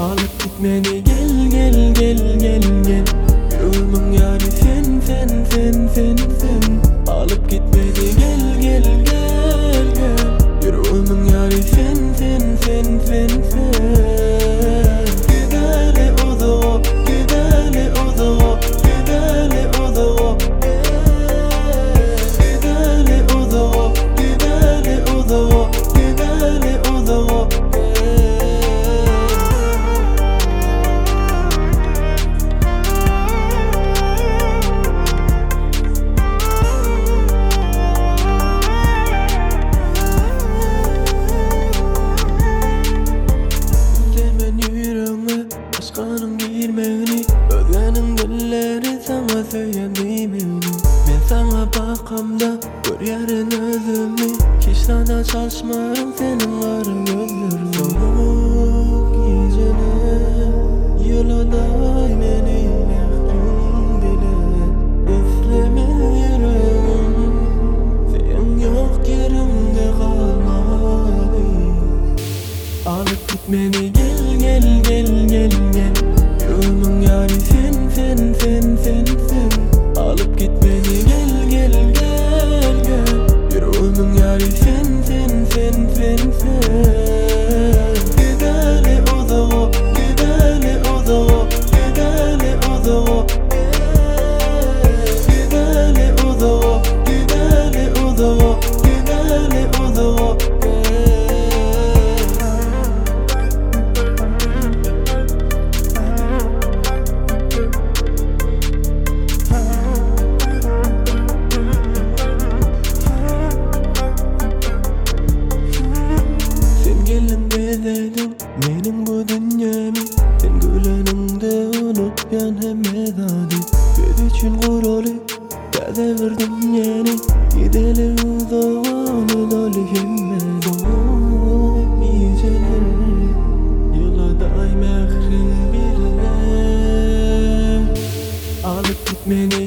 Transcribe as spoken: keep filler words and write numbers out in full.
Alıp gitmeni gel gel gel gel gel. Yüreğimin yari sen sen sen sen sen. Alıp gitmeni gel gel gel gel. Yüreğimin yari sen sen sen sen sen. Gideli uzağa, gideli uzağa, gideli uzağa. Gideli uzağa, gideli uzağa, gideli uzağa. Başkanın girmeni, özgenin dilleri sana söylemeyimini. Ben sana bakamda görüyorum özümü. Kişlana çalışmarım senin var gözlerim. Soğuk geceler yıladay beni yakın bile. İstemiyorum, sen yok yerimde kalmadı. Alıp gitmeni gel gel gel gel gel. Yüreğimin yari sen sen sen sen sen. Alıp gitmeni gel gel gel gel. Yüreğimin yari sen sen sen sen sen. Gideli uzağa, gideli uzağa, gideli uzağa. Gideli uzağa, gideli uzağa, gideli uzağa. Mening bu dünyamı sen güleningde unutgan hemme zadi. Biz üçün quroli taze bir dünyani. Gideli uzağa dolu hemme soğuk geceler yıladay mehrim bile. Alıp gitmeni